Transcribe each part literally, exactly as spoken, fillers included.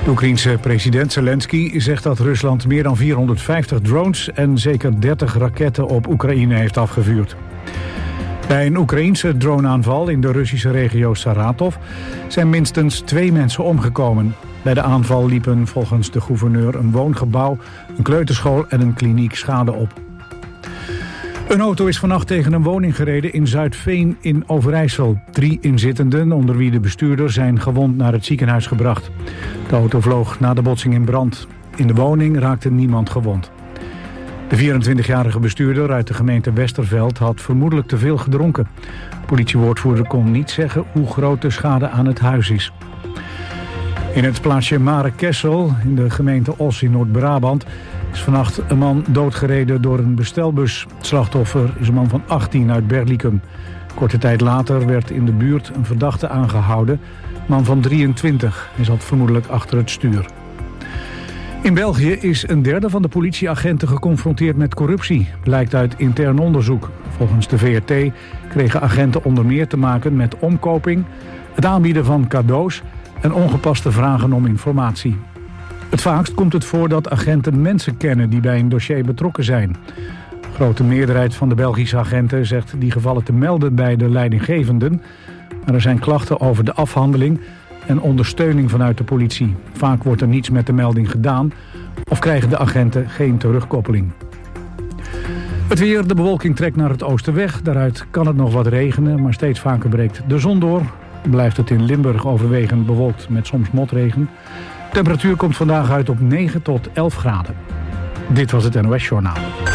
De Oekraïense president Zelensky zegt dat Rusland meer dan vierhonderdvijftig drones en zeker dertig raketten op Oekraïne heeft afgevuurd. Bij een Oekraïense droneaanval in de Russische regio Saratov zijn minstens twee mensen omgekomen. Bij de aanval liepen volgens de gouverneur een woongebouw, een kleuterschool en een kliniek schade op. Een auto is vannacht tegen een woning gereden in Zuidveen in Overijssel. Drie inzittenden, onder wie de bestuurder, zijn gewond naar het ziekenhuis gebracht. De auto vloog na de botsing in brand. In de woning raakte niemand gewond. De vierentwintigjarige bestuurder uit de gemeente Westerveld had vermoedelijk te veel gedronken. De politiewoordvoerder kon niet zeggen hoe groot de schade aan het huis is. In het plaatsje Mare-Kessel, in de gemeente Os in Noord-Brabant, is vannacht een man doodgereden door een bestelbus. Het slachtoffer is een man van achttien uit Berlicum. Korte tijd later werd in de buurt een verdachte aangehouden. Een man van drieëntwintig. Hij zat vermoedelijk achter het stuur. In België is een derde van de politieagenten geconfronteerd met corruptie, blijkt uit intern onderzoek. Volgens de V R T kregen agenten onder meer te maken met omkoping, het aanbieden van cadeaus en ongepaste vragen om informatie. Het vaakst komt het voor dat agenten mensen kennen die bij een dossier betrokken zijn. De grote meerderheid van de Belgische agenten zegt die gevallen te melden bij de leidinggevenden, maar er zijn klachten over de afhandeling en ondersteuning vanuit de politie. Vaak wordt er niets met de melding gedaan of krijgen de agenten geen terugkoppeling. Het weer, de bewolking trekt naar het oosten weg. Daaruit kan het nog wat regenen, maar steeds vaker breekt de zon door. Blijft het in Limburg overwegend bewolkt met soms motregen. De temperatuur komt vandaag uit op negen tot elf graden. Dit was het N O S Journaal.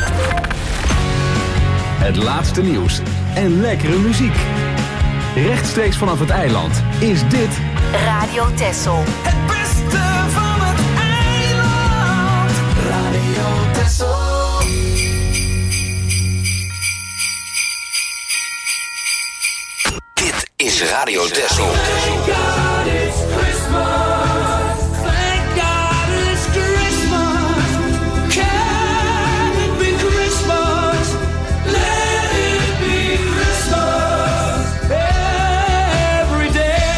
Het laatste nieuws en lekkere muziek. Rechtstreeks vanaf het eiland is dit Radio Texel. Het beste van het eiland. Radio Texel. Dit is Radio Texel. Thank God it's Christmas. Thank God it's Christmas. Can it be Christmas? Let it be Christmas every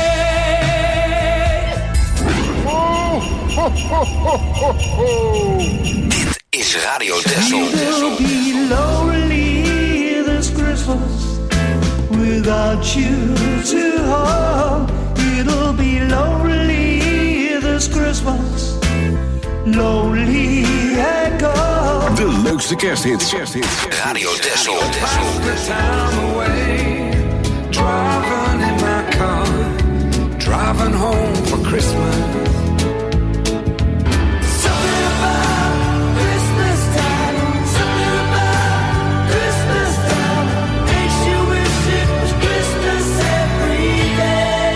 day. Oh, ho, ho, ho, ho, ho. Dit is Radio Texel. It'll be lonely this Christmas without you to hold. It'll be lonely this Christmas. Lonely and cold. de leukste kersthits. kersthits. Radio Texel. Driving in my car, driving home for Christmas. Something about Christmas time, something about Christmas time makes you wish it was Christmas every day.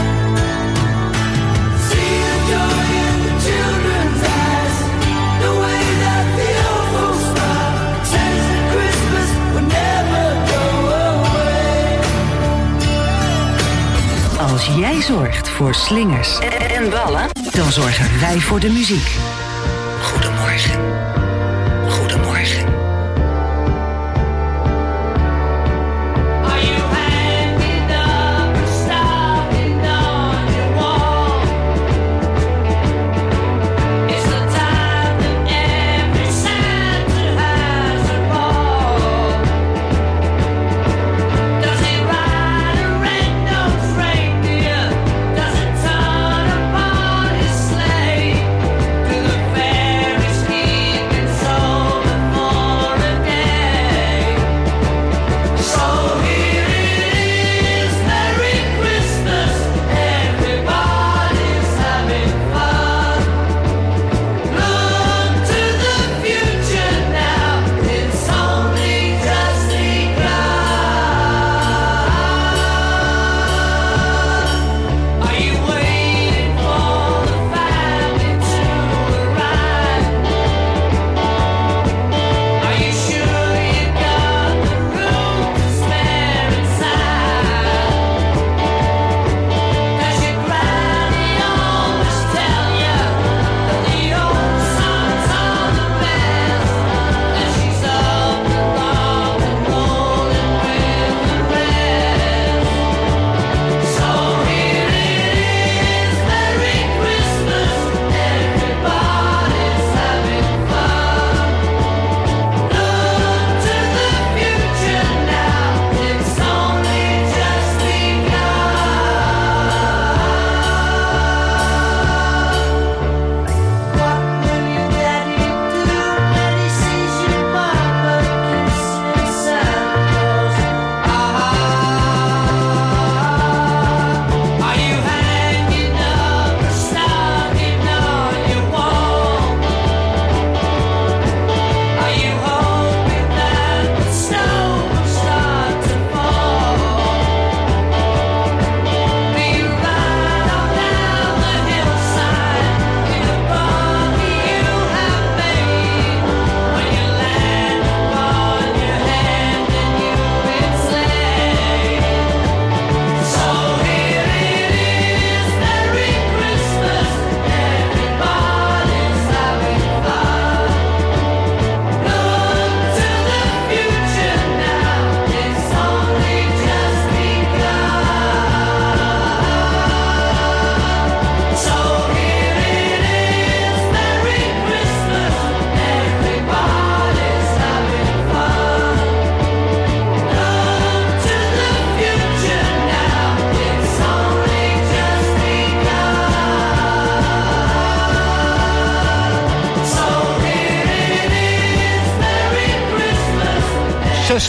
See the joy in the children's eyes, the way that the old folks smile, says that Christmas will never go away. Als jij zorgt voor slingers en ballen, dan zorgen wij voor de muziek. Goedemorgen. Goedemorgen. Are you hanging up or standing on your wall? It's the time that every Santa has a ball. Does he ride a red-nosed reindeer? Does it turn upon his sleigh? Do the fairies keep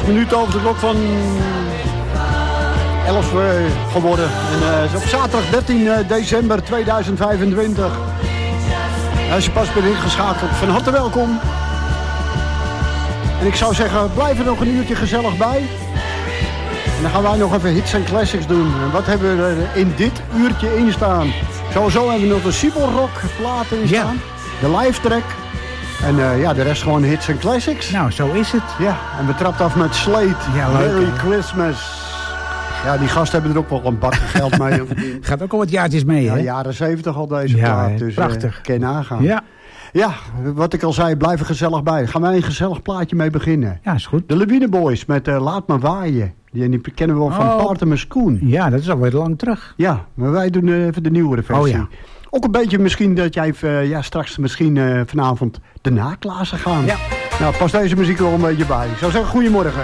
zes minuten over de klok van elf uh, geworden. En uh, op zaterdag dertien december tweeduizend vijfentwintig. Als je pas bent ingeschakeld, van harte welkom. En ik zou zeggen, blijf er nog een uurtje gezellig bij. En dan gaan wij nog even hits en classics doen. En wat hebben we er in dit uurtje in staan? Sowieso hebben we nog de Sibelrock platen in staan. Ja. De live track. En uh, ja, de rest gewoon hits en classics. Nou, zo is het. Ja, en we trappen af met Slade. Ja, leuk, Merry hè? Christmas. Ja, die gasten hebben er ook wel een bak geld mee. Gaat ook al wat jaartjes mee, ja, hè? jaren zeventig al deze Ja, plaat. hè, Dus prachtig. Uh, kan je nagaan. Ja. Ja, wat ik al zei, blijf er gezellig bij. Gaan wij een gezellig plaatje mee beginnen. Ja, is goed. De Lawine Boys met uh, Laat Me Waaien. Die, die kennen we wel van Oh. Artemis Koen. Ja, dat is alweer lang terug. Ja, maar wij doen uh, even de nieuwere versie. Oh ja. Ook een beetje misschien dat jij uh, ja, straks misschien uh, vanavond de naklazen gaan. Ja. Nou, pas deze muziek er wel een beetje bij. Ik zou zeggen, goedemorgen.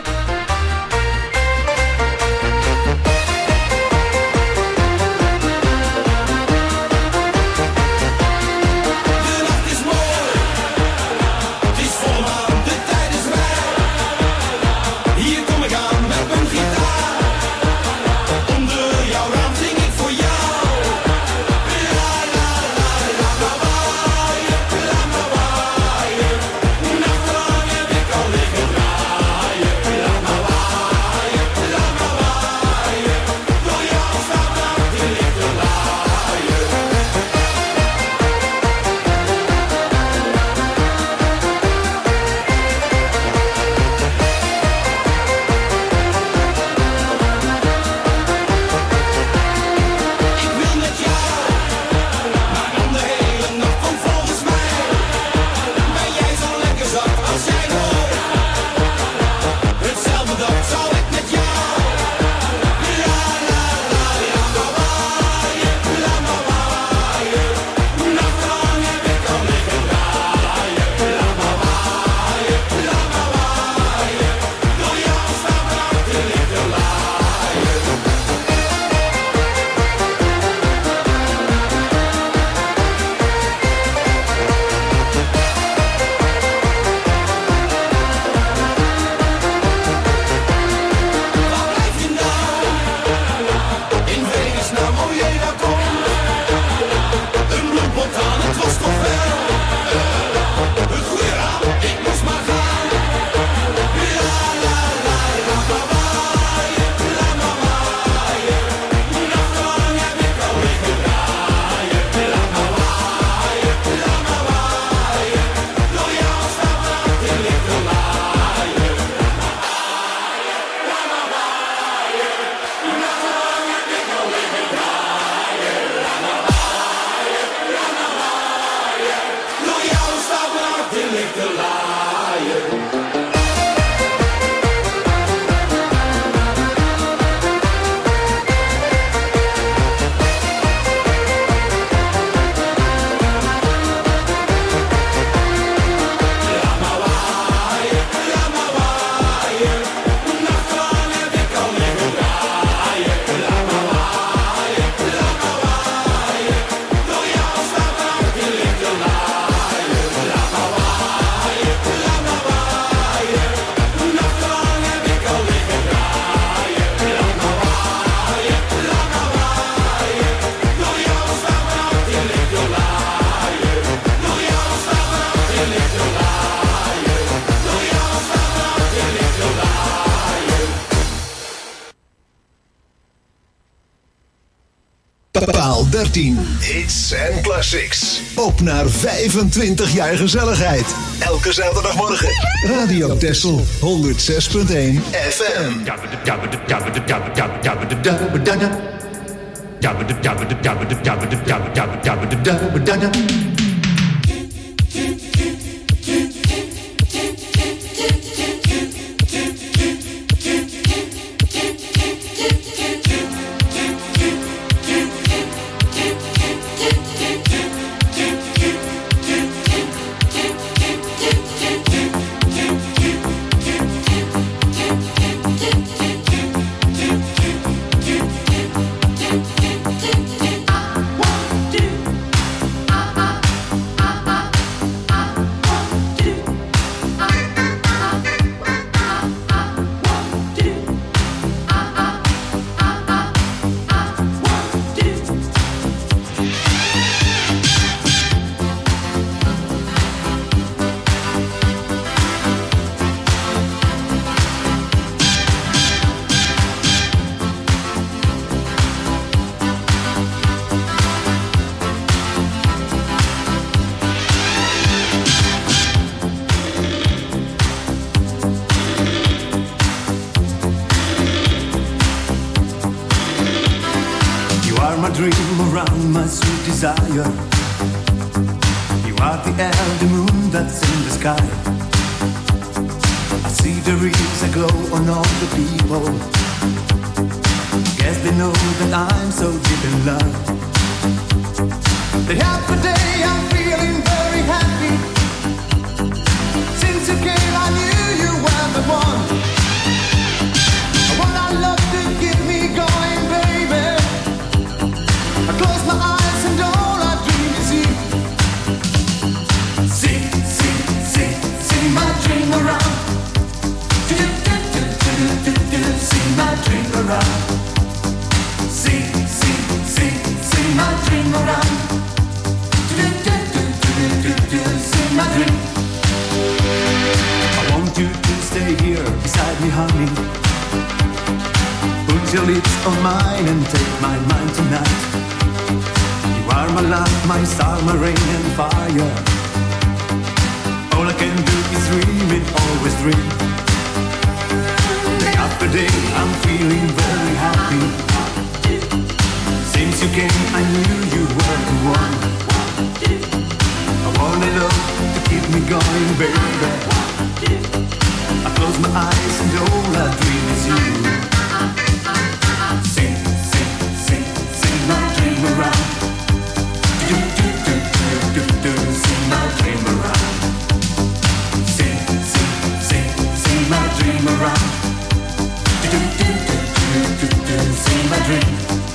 Paal dertien. Hits en classics. Op naar vijfentwintig jaar gezelligheid. Elke zaterdagmorgen. Radio Texel honderd zes punt één F M. I want to dream around my sweet desire. You are the air, the moon that's in the sky. I see there is a glow on all the people. Guess they know that I'm so deep in love. The happy day, I'm feeling very happy. Since you came, I knew you were the one. What I love to get me going, baby. I close my eyes and all I dream is you. See, see, see, see my dream around. Do, do, do, do, do, do, see my dream around. See, see, see, see my dream around. Do, do, do, do, do, do, see my dream. I want you to stay here beside me, honey. Put your lips on mine and take my mind tonight. You are my light, my star, my rain and fire. All I can do is dream it, always dream. Day after day, I'm feeling very happy. Since you came, I knew you were the one. I wanna love to keep me going, baby. I close my eyes and all I dream is you. Sing, sing, sing, sing my dream around. Do, do, do, do, do, do, sing my dream around. Sing, sing, sing, sing my dream around. Do, do, do, do, do, do, sing my dream.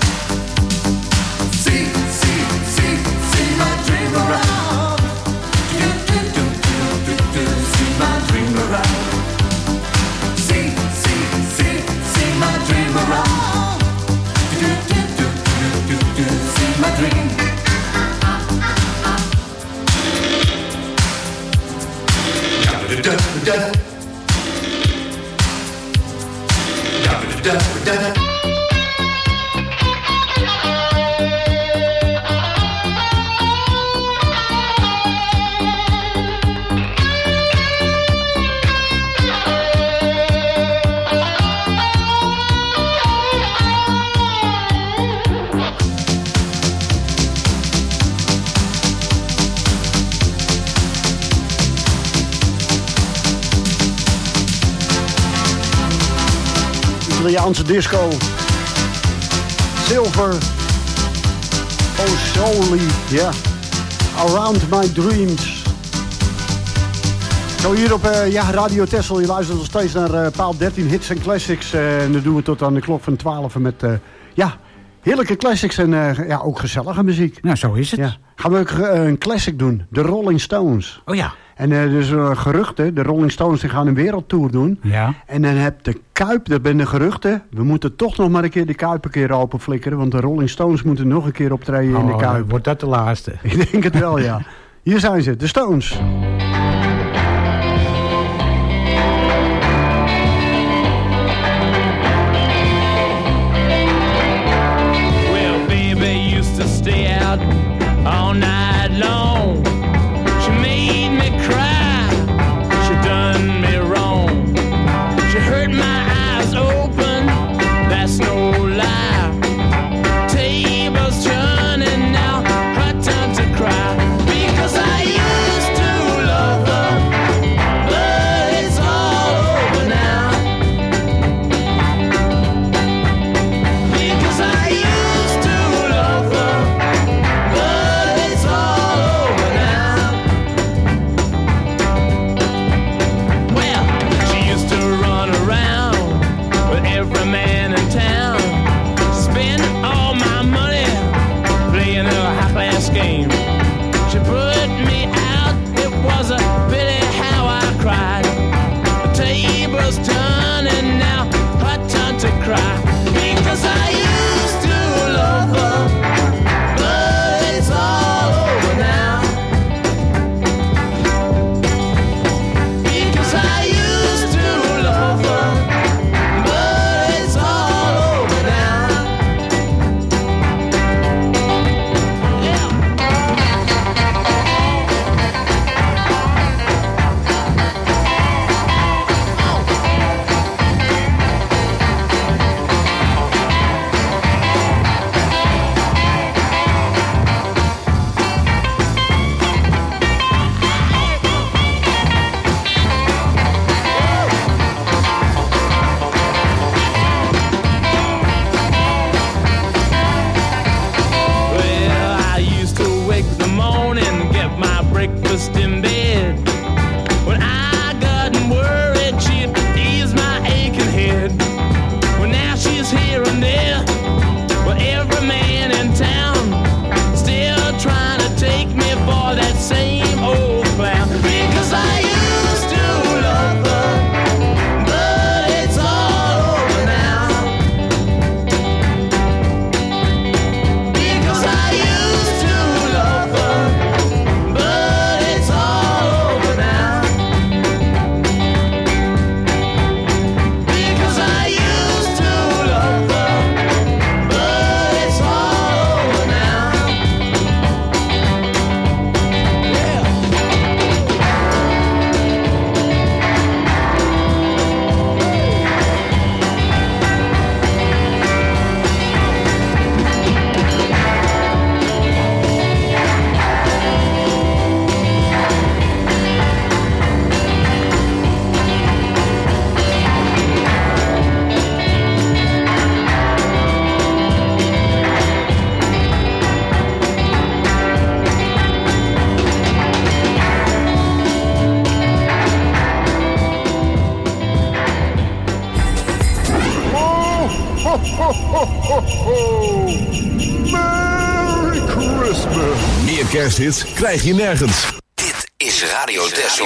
Sing, sing, sing, sing my dream around. Do, do, do, do, do, do, sing my dream around. Sing, sing, sing, sing my dream around. Do, do, do, do, do, do, sing my dream. Da da da da da da da. Italiaanse disco. Silver. Oh, Soli. Ja. Yeah. Around My Dreams. Zo hier op uh, ja, Radio Texel. Je luistert nog steeds naar uh, paal dertien hits en classics. Uh, en dat doen we tot aan de klok van twaalf met uh, ja, heerlijke classics en uh, ja, ook gezellige muziek. Nou, zo is het. Ja. Gaan we ook uh, een classic doen. De Rolling Stones. Oh ja. En uh, dus uh, geruchten, de Rolling Stones die gaan een wereldtour doen. Ja. En dan heb de Kuip, dat ben de geruchten. We moeten toch nog maar een keer de Kuip een keer open flikkeren. Want de Rolling Stones moeten nog een keer optreden oh, in de Kuip. Wordt dat de laatste? Ik denk het wel, ja. Hier zijn ze, de Stones. Well, baby used to stay out all night long. She made me cry. She done me wrong. She hurt my eyes open. That's no lie. Tables turning now. Her time to cry. Because I used to love her, but it's all over now. Because I used to love her, but it's morning, get my breakfast in bed. When I got worried, she'd ease my aching head. Well, now she's here and there, well, every man in town still trying to take me for that same old clown. Because I used to love her, but it's all over now. Because I used to love her, but it's all over now. Because I used to love her, but it's all over now. Yeah. Oh, ho, ho, ho, ho, ho. Merry Christmas. Meer kersthits krijg je nergens. Dit is Radio Texel.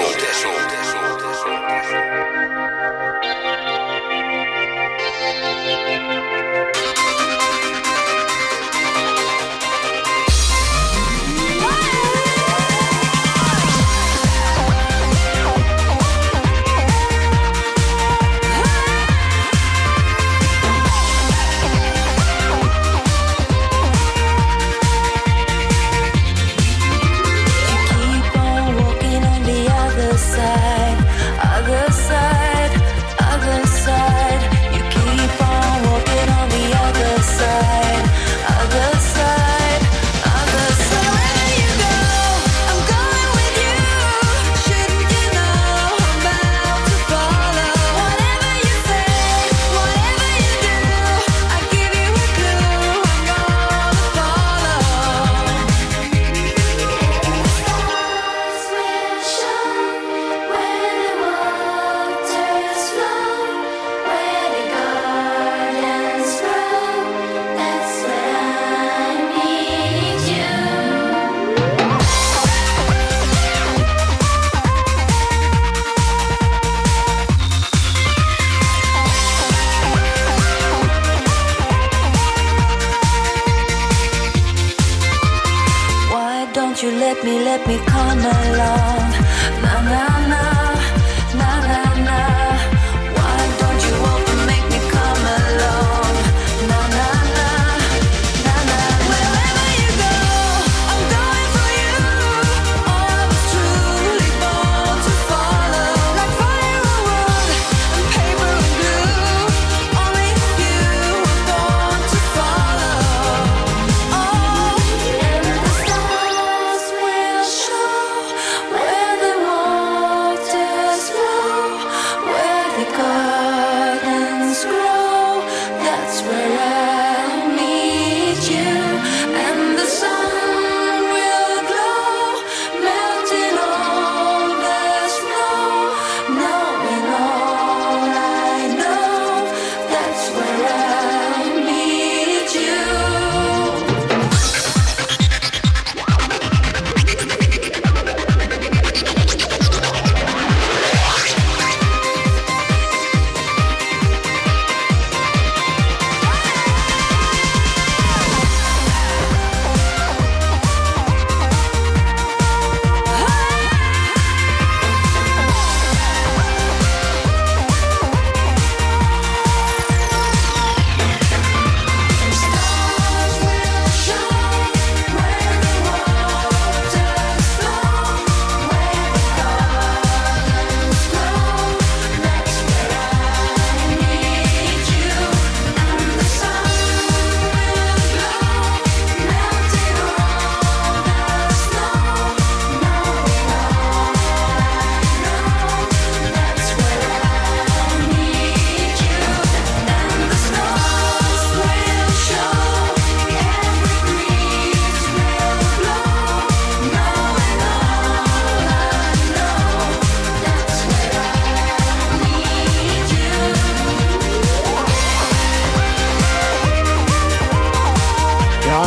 Keep on walking on the other side, other side, other side. You keep on walking on the other side, other side, other side. Wherever you go, I'm going with you. Shouldn't you know I'm bound to follow? Whatever you say, whatever you do, I give you a clue. I'm gonna follow. Stars will shine where the waters flow, where the gardens grow. That's where I meet you. Why don't you let me, let me come along? Na na na, na na na. Why don't you want to make me come along? Na na na, na na. Wherever you go, I'm going for you. I was truly born to follow. Like fire and wood, and paper and glue. Only you were born to follow. Oh, and the stars will show where the waters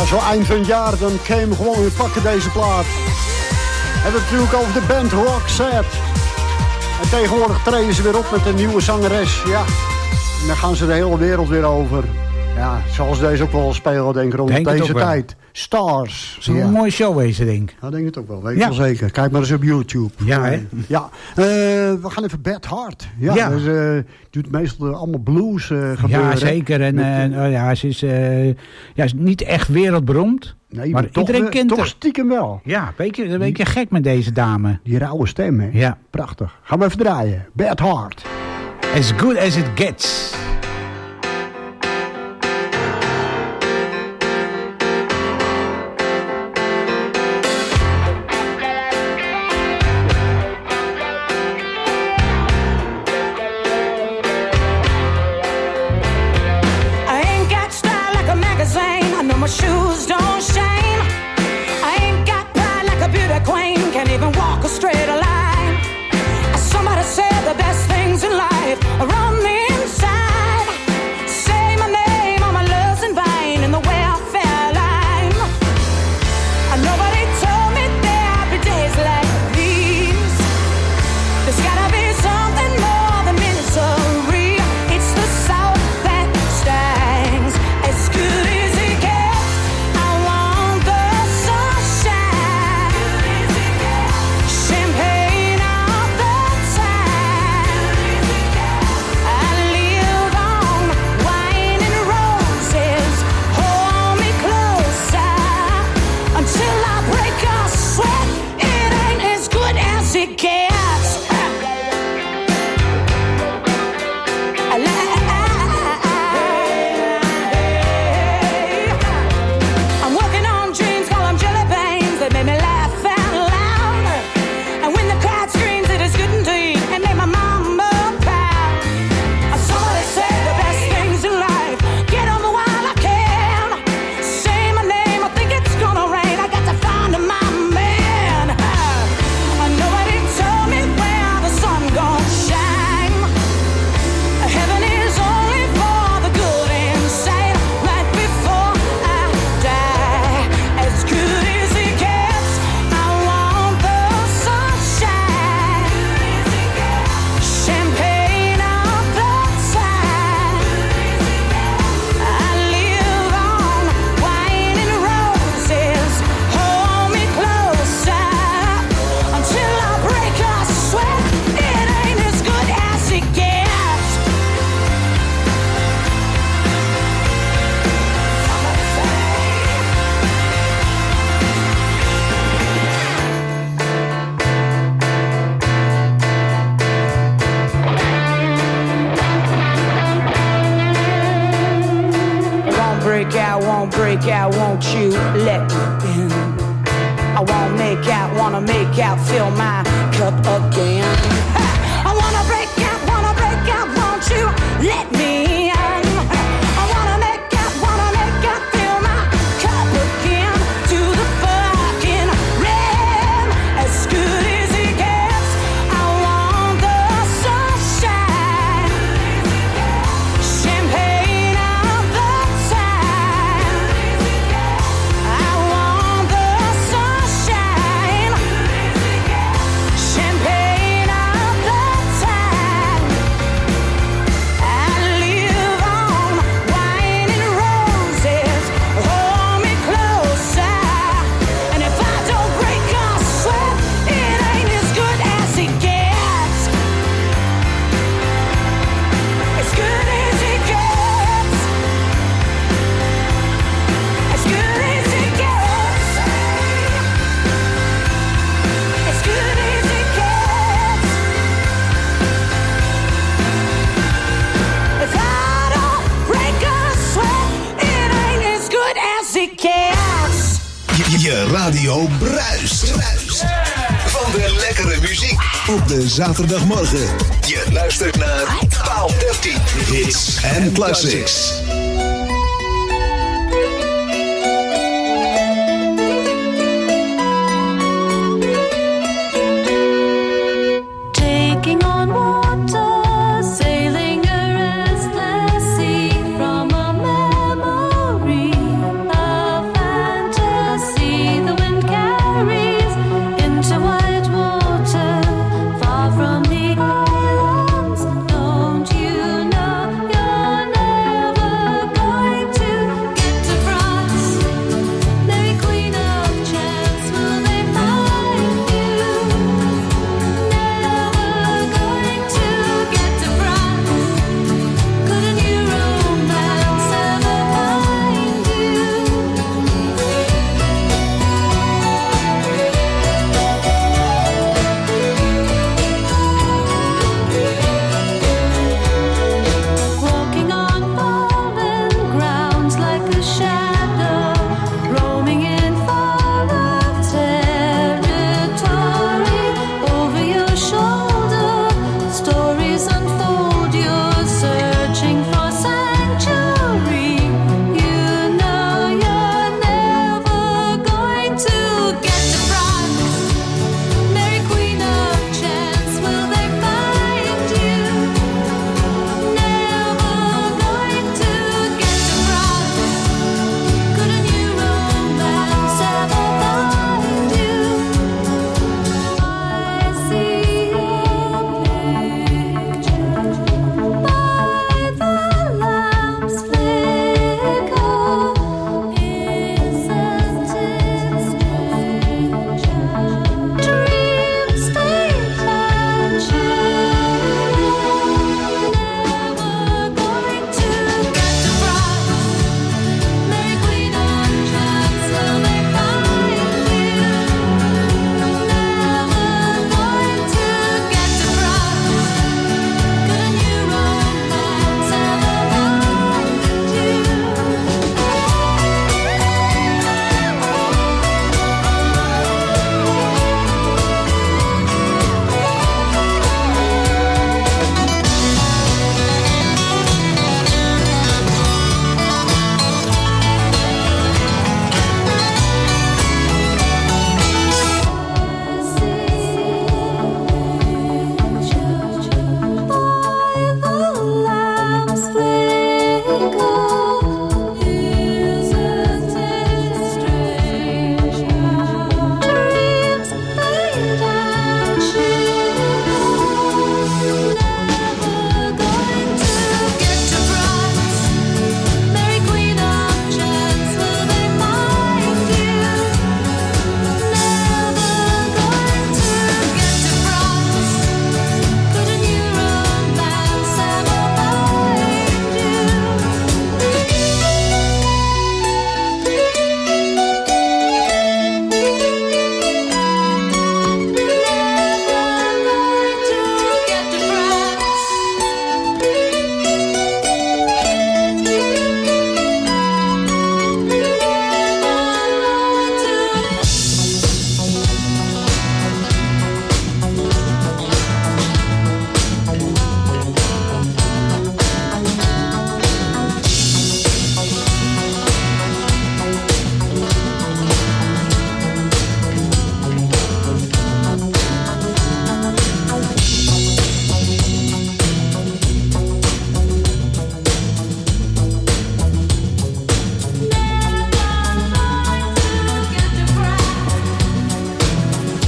zo eind van het jaar, dan kan je hem gewoon weer pakken, deze plaat. We hebben het natuurlijk over de band Roxette. En tegenwoordig treden ze weer op met een nieuwe zangeres. Ja, en dan gaan ze de hele wereld weer over. Ja, zoals deze ook wel spelen, denk ik, rond denk deze tijd. Stars. Het is ja. een mooie show wezen, denk ik. Ja, denk het ook wel. Weet ik ja. wel zeker. Kijk maar eens op YouTube. Ja, hè? Ja. Uh, we gaan even Bad Heart. Ja, ja. Dus, uh, doet meestal allemaal blues uh, gebeuren. Ja, zeker. En Met, uh, ja, ze is, uh, ja, is niet echt wereldberoemd. Nee, maar, maar iedereen toch, kent toch haar. stiekem wel. Ja, een beetje, een beetje gek met deze dame. Die rauwe stem, hè? Ja. Prachtig. Gaan we even draaien. Bad Heart. As good as it gets. Shoes don't shine. I ain't got pride like a beauty queen. Can't even walk a straight line. Somebody said the best things in life are on the inside. Say my name on my loves and vine in the welfare line. And nobody told me there'd be days like these. There's gotta be something more than misery. It's the south that stings. As good as it gets. out, won't you let me in? I won't make out, wanna make out, fill my cup again. Ha! I wanna break out, wanna break out, won't you let me in? I wanna make out, wanna make out, fill my cup again to the fucking rim. As good as it gets, I want the sunshine, champagne all the time. I want the sunshine, champagne all the time. I live on wine and roses, hold me closer. And if I don't break a sweat, it ain't as good as it gets. As good as it gets. As good as it gets. As good as it gets. If I don't break a sweat, it ain't as good as it gets. Je, je radio bruist. Van de lekkere muziek op de zaterdagmorgen. Je luistert naar Paal dertien Hits and Classics. Taking on water, sailing a restless sea from a memory of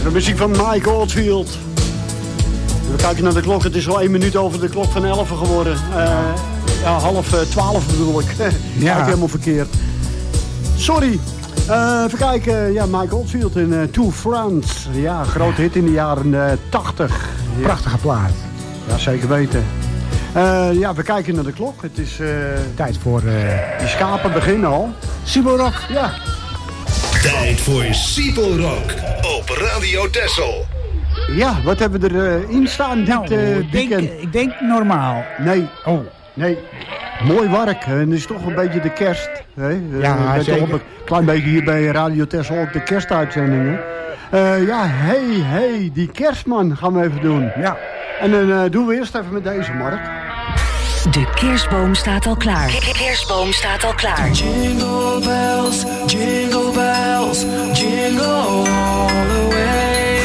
De muziek van Mike Oldfield. We kijken naar de klok. Het is al één minuut over de klok van elf geworden. Uh, ja, half uh, twaalf bedoel ik. Ja. Ga ik helemaal verkeerd. Sorry. Uh, even kijken. Ja, Mike Oldfield in uh, Two Friends. Ja, grote hit in de jaren uh, tachtig. Prachtige plaat. Ja, zeker weten. Uh, ja, we kijken naar de klok. Het is... Uh, tijd voor... Uh... Die schapen beginnen al. Sibo Rock. Ja. Tijd voor Sibo Rock op Radio Texel. Ja, wat hebben we erin uh, staan nou, dit uh, ik weekend? Denk, ik denk normaal. Nee. Oh. Nee. Mooi werk. En het is toch een beetje de kerst. Hè? Ja, uh, zeker. Toch een klein beetje hier bij Radio Texel ook de kerstuitzendingen. Uh, ja, hey, hey, die kerstman gaan we even doen. Ja. En dan uh, doen we eerst even met deze, Mark. De kerstboom staat al klaar. De kerstboom staat al klaar. Jingle bells, jingle bells, jingle all the way.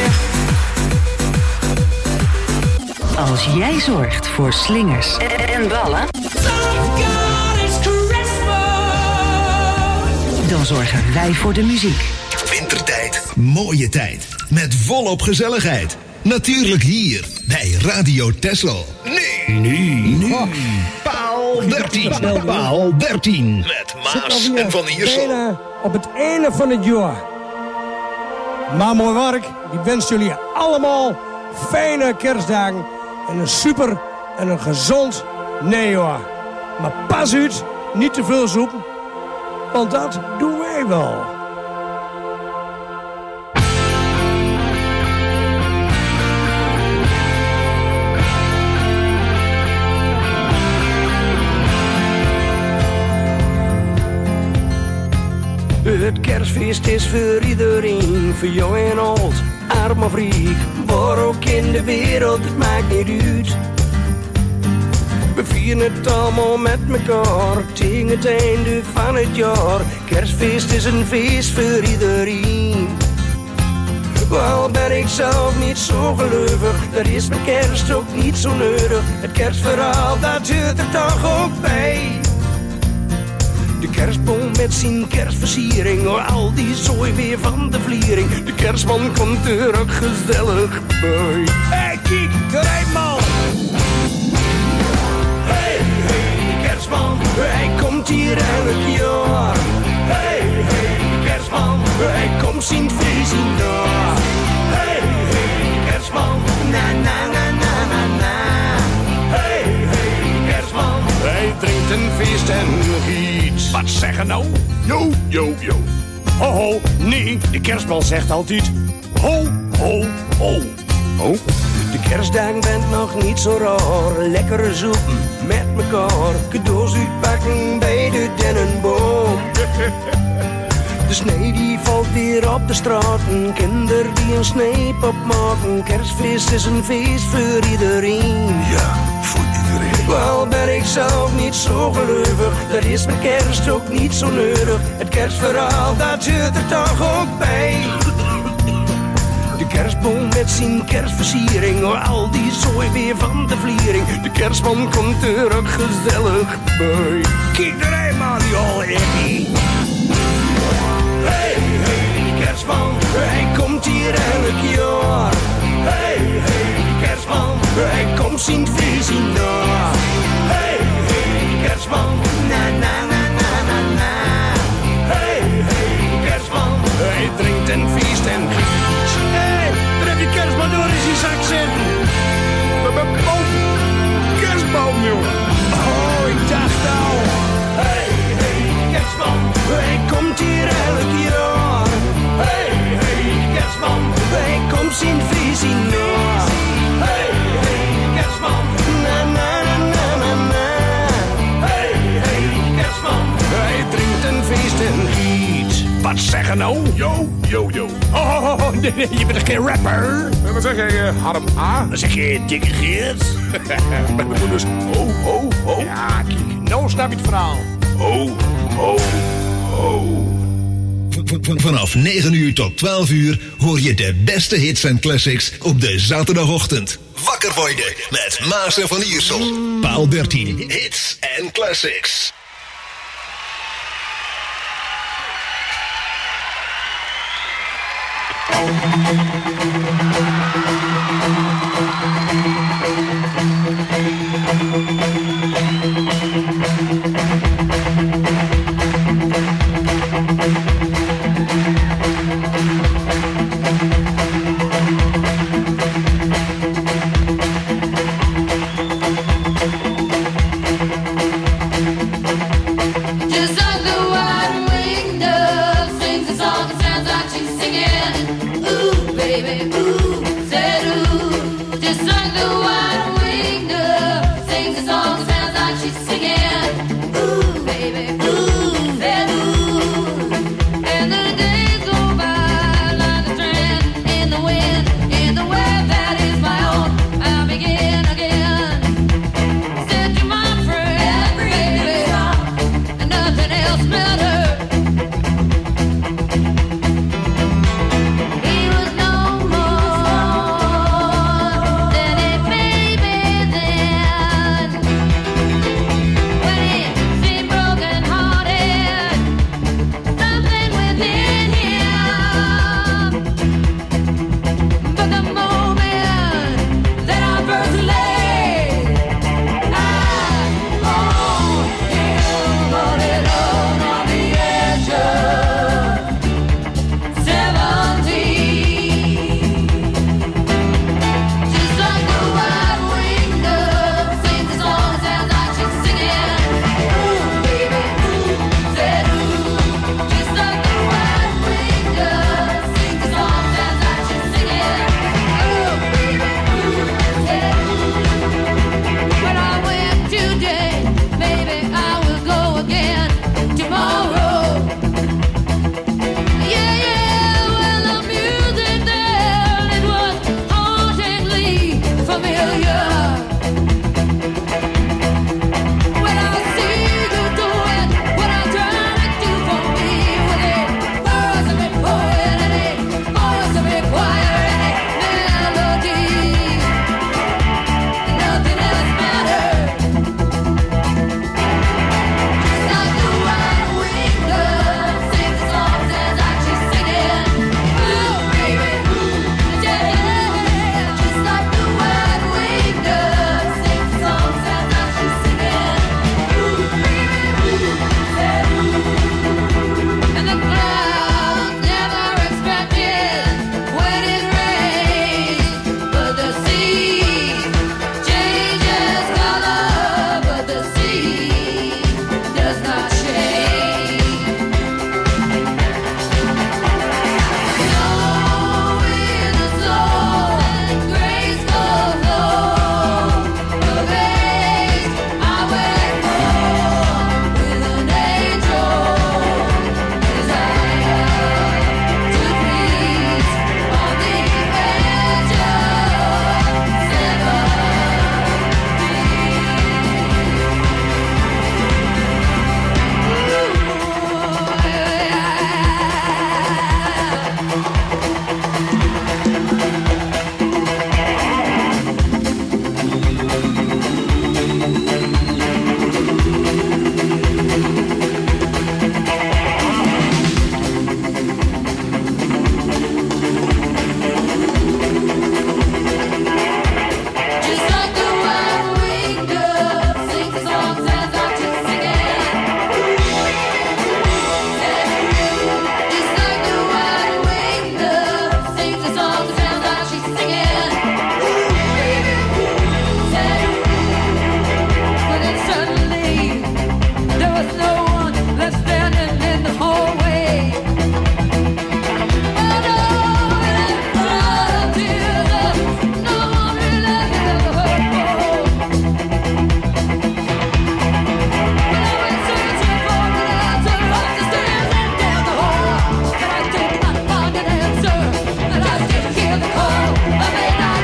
Als jij zorgt voor slingers en ballen, dan zorgen wij voor de muziek. Wintertijd, mooie tijd. Met volop gezelligheid. Natuurlijk hier bij Radio Texel. Nu, nu, nu. Paal dertien. Paal dertien. Met Maas en Van der Iersel. Op het einde van het jaar. Maar mooi werk. Ik wens jullie allemaal fijne kerstdagen. En een super en een gezond nieuwjaar. Maar pas uit, niet te veel zoeken. Want dat doen wij wel. Het kerstfeest is voor iedereen, voor jong en oud, arm of rijk, waar ook in de wereld, het maakt niet uit. We vieren het allemaal met elkaar, tegen het einde van het jaar. Kerstfeest is een feest voor iedereen. Al ben ik zelf niet zo gelukkig, daar is mijn kerst ook niet zo nodig. Het kerstverhaal, dat hoort er toch ook bij. De kerstboom met zijn kerstversiering, oh, al die zooi weer van de vliering. De kerstman komt er ook gezellig bij. Hey, kijk, de rijman! Hey, hey, de kerstman, hij komt hier elk jaar. Hey, hey, de kerstman, hij komt zien feest in daar. Hey, hey, de kerstman, na na na na na na. Hey, hey, de kerstman, hij drinkt een feest en giet. Wat zeggen nou? Yo, yo, yo. Ho, ho, nee, de kerstman zegt altijd ho, ho, ho. Oh? De kerstdag bent nog niet zo raar. Lekkere soep met mekaar. Cadeaus uitpakken bij de dennenboom. De snee die valt weer op de straat. Een kinder die een sneepop maken. Kerstfeest is een feest voor iedereen. Ja, voor iedereen. Wel ben ik zelf niet zo gelukkig. Daar is mijn kerst ook niet zo nodig. Het kerstverhaal, dat hoort er toch ook bij. De kerstboom met zijn kerstversiering, oh, al die zooi weer van de vliering. De kerstman komt er ook gezellig bij. Kijk de rijman, die al happy. Hey, hey, de kerstman, hij komt hier elk jaar. Hey, hey, de kerstman, hij komt zien feest in daar. Hey, hey, de kerstman, na na na na na na. Hey, hey, de kerstman, hij drinkt en feest en giet. Hey, daar heb je kerstman door in zijn zak zitten. Boom, kerstboom, jongen. Oh, ik dacht al. Hey, hey, de kerstman, hij komt hier elk jaar. Hey, hey, de kerstman, hij komt zien feest in daar. Hey, hey, de kerstman, na na na na na na. Hey, hey, de kerstman, hij drinkt een feest en giet. Wat zeggen nou? Yo, yo, yo. Oh, oh, oh, nee, nee, je bent toch geen rapper? En wat zeg jij, uh, Harm A? Dan zeg je dikke Geert. Met mijn dus ho, ho, ho. Ja, kijk, nou snap je het verhaal. Ho, ho, ho. Vanaf negen uur tot twaalf uur hoor je de beste hits en classics op de zaterdagochtend. Wakker worden met Maas en Van Iersel. Paal dertien. Hits en classics. Oh, I may not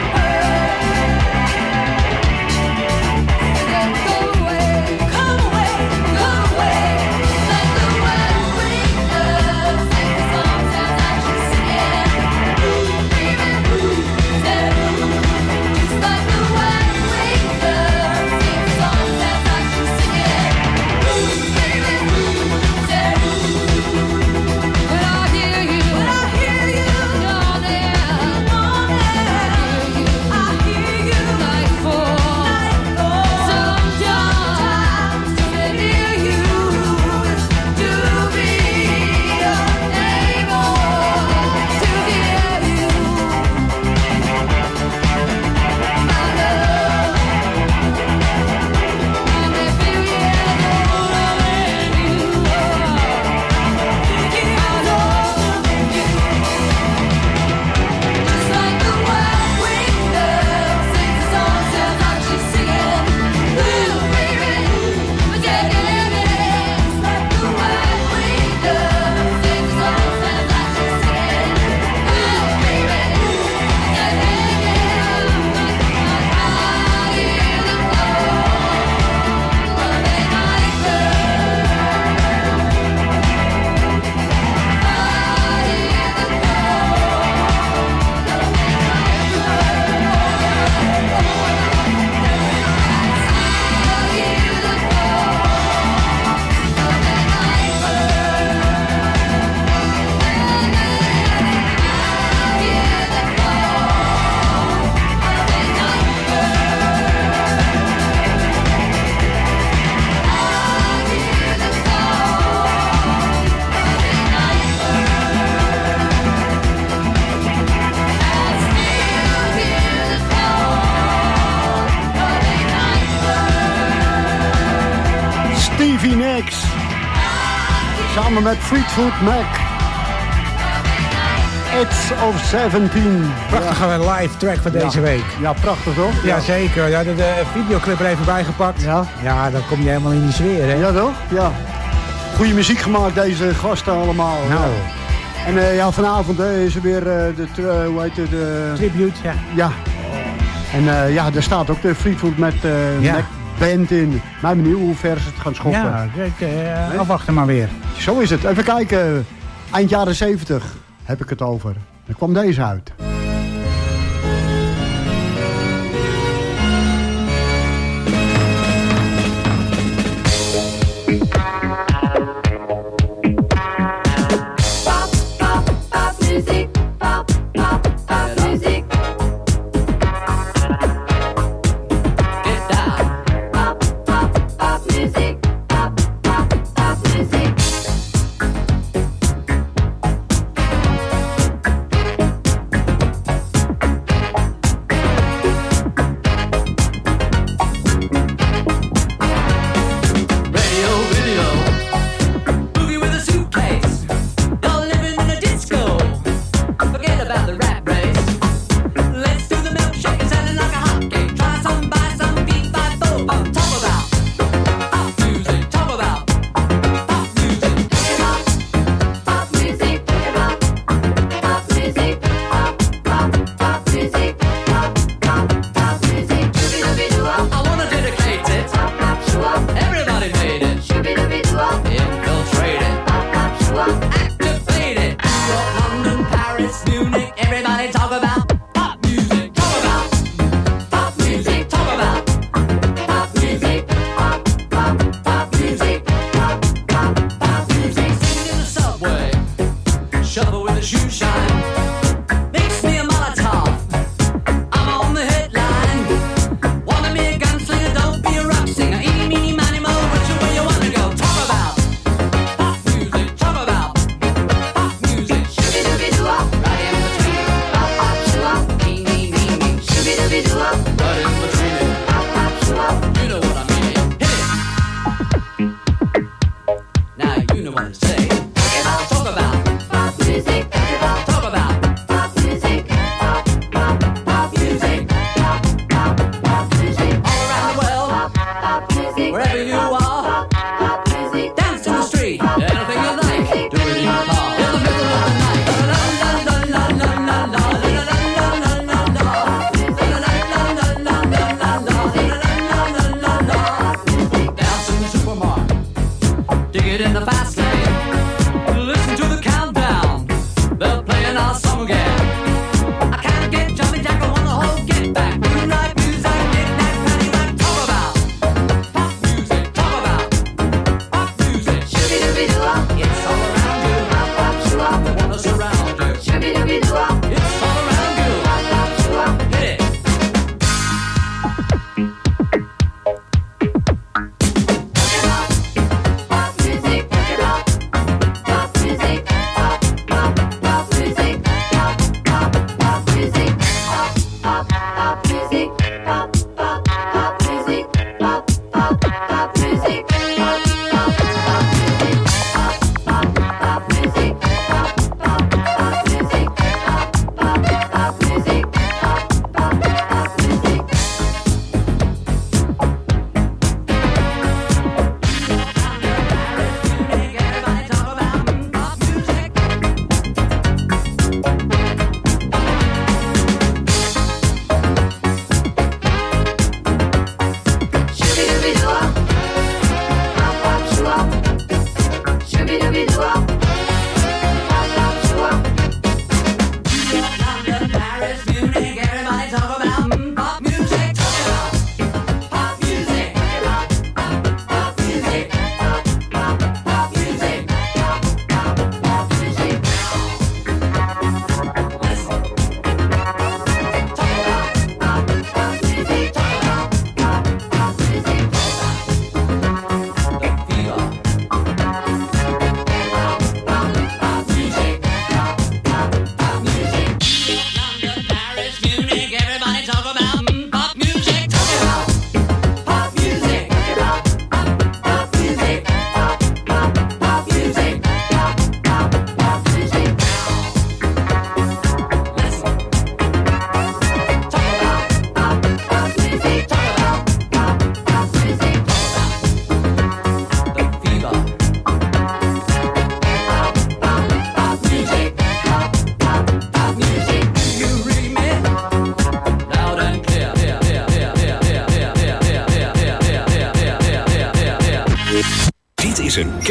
Samen met Fleetwood Mac. It's of zeventien. Prachtige ja. live track van deze ja. week. Ja, prachtig toch? Ja, ja. zeker. Ja, de, de videoclip er even bijgepakt. Ja. Ja, dan kom je helemaal in die sfeer, hè? Ja, toch? Ja. Goeie muziek gemaakt, deze gasten allemaal. Nou. Ja. En uh, ja, vanavond uh, is er weer uh, de, uh, hoe heet het? De... Tribute, ja. Ja. En uh, ja, daar staat ook de Fleetwood met uh, ja. Mac Band in. Maar benieuwd hoe ver ze het gaan schoppen. Ja, kijk, uh, afwachten maar weer. Zo is het. Even kijken. Eind jaren zeventig heb ik het over. Er kwam deze uit.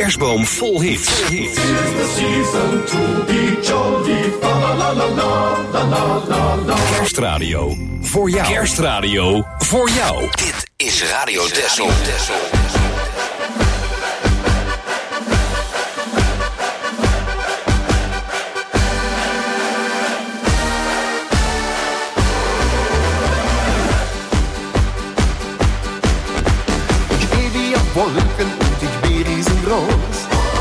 kerstboom vol hits. Kerstradio voor jou. Kerstradio voor jou. Dit is Radio Texel. Wolken und ich bin riesengroß.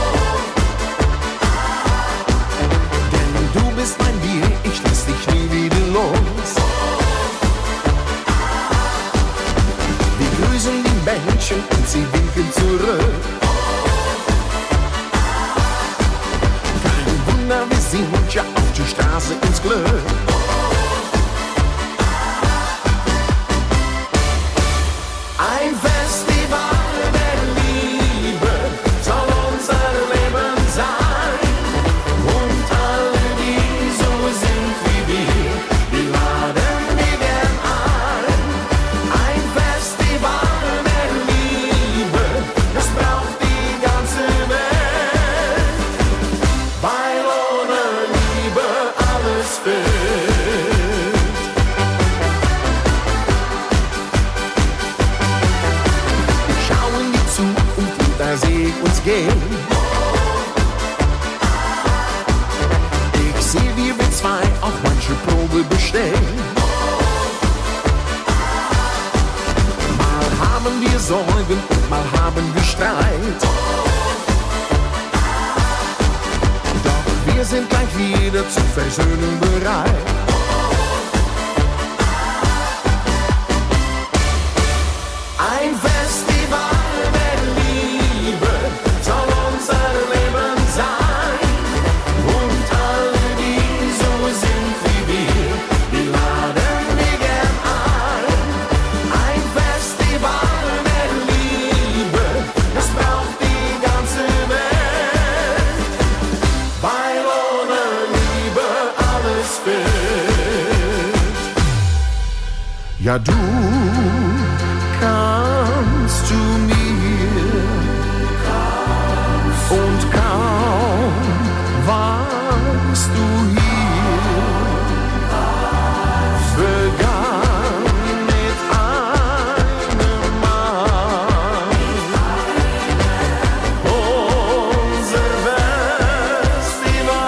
Denn du bist mein Bier, ich lass dich nie wieder los. Wir grüßen die Menschen und sie winken zurück. Kein Wunder, wir sind ja auf die Straße ins Glück. Ein Festival der Liebe soll unser Leben sein. Und alle, die so sind wie wir, die laden wir gern ein. Ein Festival der Liebe, das braucht die ganze Welt. Weil ohne Liebe alles fehlt. Schauen die zu und da seh ich uns gehen. Ich seh, wie wir zwei auch manche Probe bestehen. Mal haben wir Sorgen und mal haben wir Streit. Doch wir sind gleich wieder zur Versöhnung bereit. Ein Festival der Liebe soll unser Leben sein. Und alle, die so sind wie wir, die laden wir gern ein. Ein Festival der Liebe, das braucht die ganze Welt. Weil ohne Liebe alles fehlt. Ja, du kannst du mir und kaum warst du hier, begann mit einem Mal unser Festival.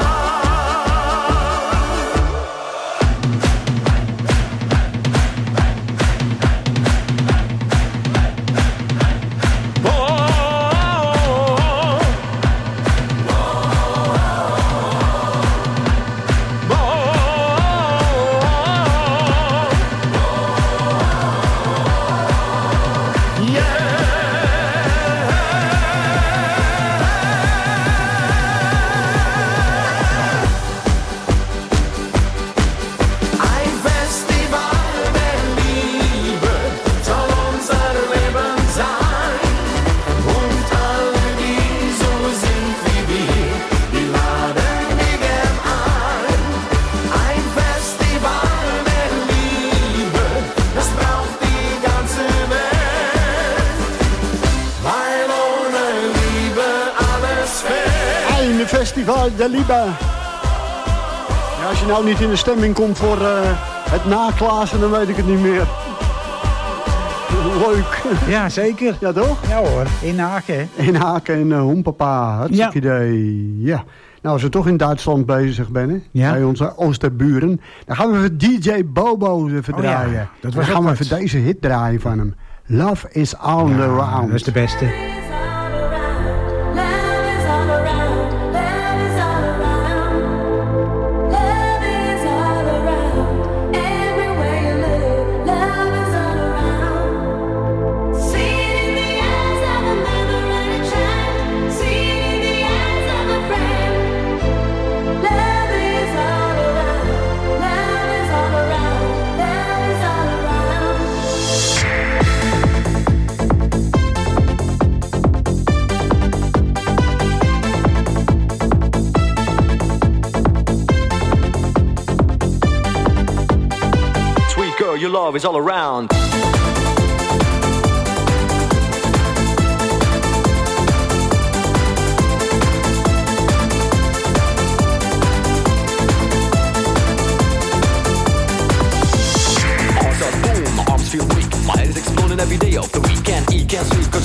Ein Festival der Liebe soll unser Leben sein. Und alle, die so sind wie wir, die laden wir gern ein. Ein Festival der Liebe, das braucht die ganze Welt. Weil ohne Liebe alles fehlt. Ein Festival der Liebe. Ja, als je nou niet in de stemming komt voor uh, het naklazen, dan weet ik het niet meer. Leuk. Ja, zeker. Ja, toch? Ja hoor, in Haken. In Haken en uh, Hoempapa. Hartstikke idee. Ja. Nou, als we toch in Duitsland bezig zijn, Ja. bij onze Oosterburen, dan gaan we even D J Bobo even Oh ja, draaien. dat was dan ook gaan we wat. even deze hit draaien van hem. Love is all Ja, around. dat is de beste. Love is all around, love is all around. Love is all around, everywhere you look. Love is all around. See it in the eyes of a mother and a child. See it in the eyes of a friend. Love is all around, love is all around, love is all around. Sweet girl, your love is all around.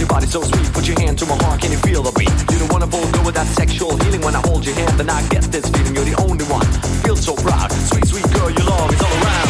your body so sweet. Put your hand to my heart, can you feel the beat? You're the wonderful girl with that sexual healing. When I hold your hand, then I get this feeling. You're the only one. Feel so proud. Sweet, sweet girl, your love is all around.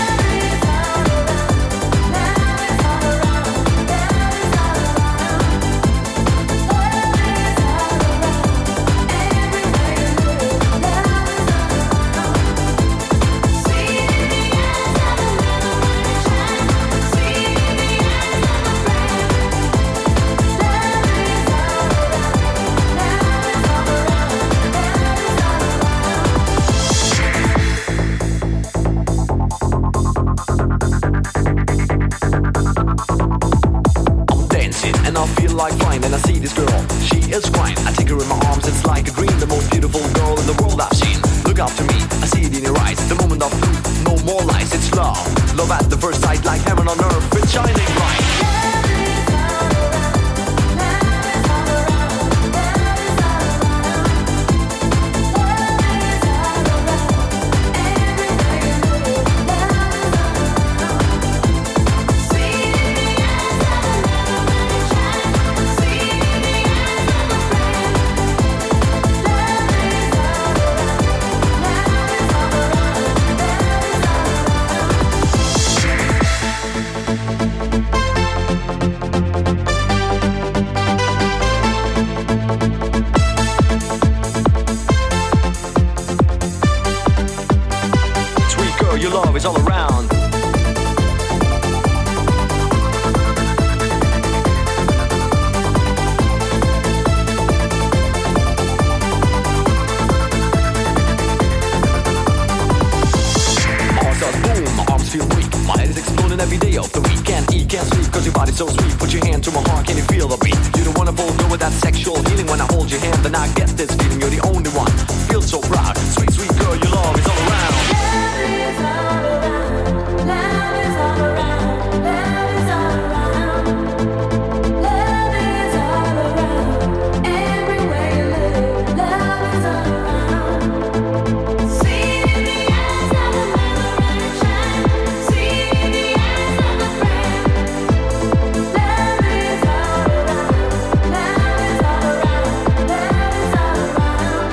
Like fine, and I see this girl, she is fine. I take her in my arms, it's like a dream. The most beautiful girl in the world I've seen. Look up to me, I see it in your eyes. The moment of truth, no more lies, it's love. Love at the first sight, like heaven on earth, it's shining bright. All around. Every day of the week, can't eat, can't sleep, cause your body's so sweet. Put your hand to my heart, can you feel the beat? You're the wonderful girl with that sexual healing. When I hold your hand, then I get this feeling. You're the only one, feel so proud. Sweet, sweet girl, your love is all around. Love is all around. Love is all around. Love is all around. Love is all around. Everywhere you look, love is all around. See in the eyes of a mother and shine. See in the eyes of a friend. Love is all around. Love is all around. Love is all around.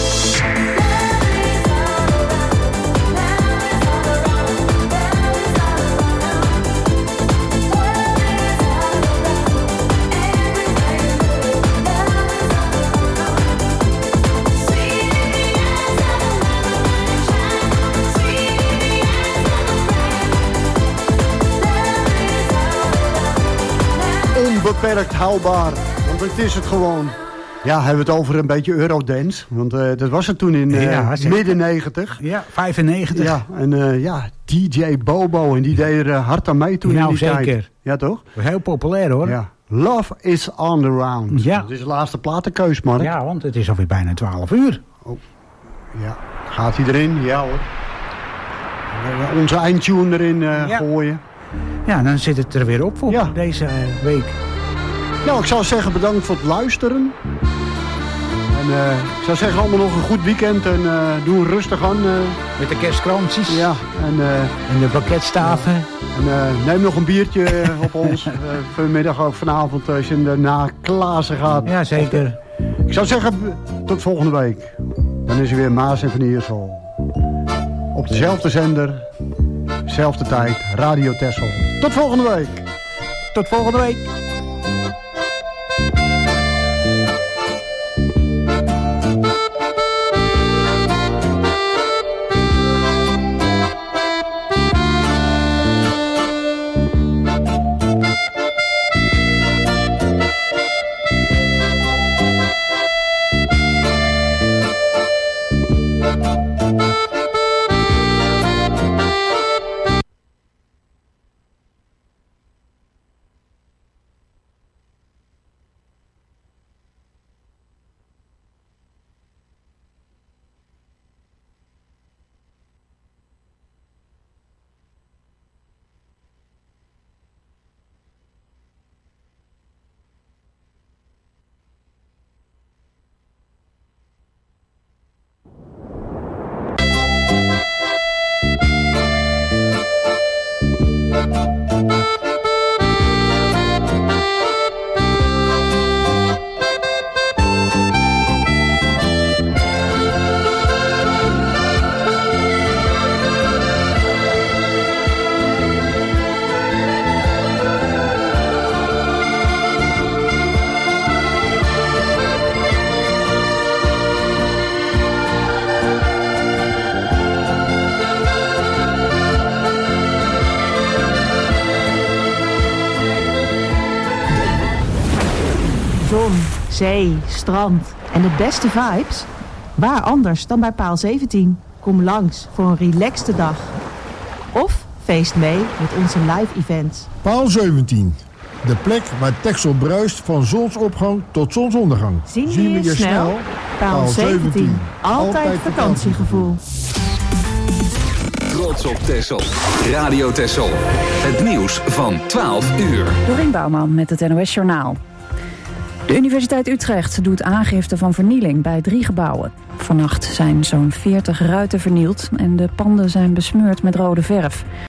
Onbeperkt haalbaar, want het is het gewoon. Ja, hebben we het over een beetje Eurodance. Want uh, dat was het toen in uh, Ja, zeker. midden negentig. Ja, vijfennegentig. Ja, en uh, ja, D J Bobo. En die deed er uh, hard aan mee toen Nou, in die zeker. tijd. Ja, toch? Heel populair, hoor. Ja. Love is on the round. Ja. Dat is de laatste platenkeus, Mark. Ja, want het is alweer bijna twaalf uur. Oh. Ja, gaat hij erin? Ja hoor. Uh, onze eindtune erin uh, Ja. gooien. Ja, dan zit het er weer op voor Ja. deze uh, week. Nou, ik zou zeggen bedankt voor het luisteren. En uh, ik zou zeggen allemaal nog een goed weekend. En uh, doe rustig aan. Uh, Met de kerstkrantjes. ja, en, uh, En de pakketstaven. en uh, neem nog een biertje uh, op ons. Uh, vanmiddag of vanavond als je daarna Klaassen gaat. Ja, zeker. Ik zou zeggen, b- tot volgende week. Dan is er weer Maas en Van Iersel. Op dezelfde zender, dezelfde tijd, Radio Texel. Tot volgende week. Tot volgende week. Zee, strand en de beste vibes? Waar anders dan bij Paal zeventien? Kom langs voor een relaxte dag. Of feest mee met onze live events. Paal zeventien. De plek waar Texel bruist van zonsopgang tot zonsondergang. Zien we je snel? Paal zeventien. Altijd vakantiegevoel. Trots op Texel. Radio Texel. Het nieuws van twaalf uur. Dorien Bouwman met het N O S Journaal. De Universiteit Utrecht doet aangifte van vernieling bij drie gebouwen. Vannacht zijn zo'n veertig ruiten vernield en de panden zijn besmeurd met rode verf.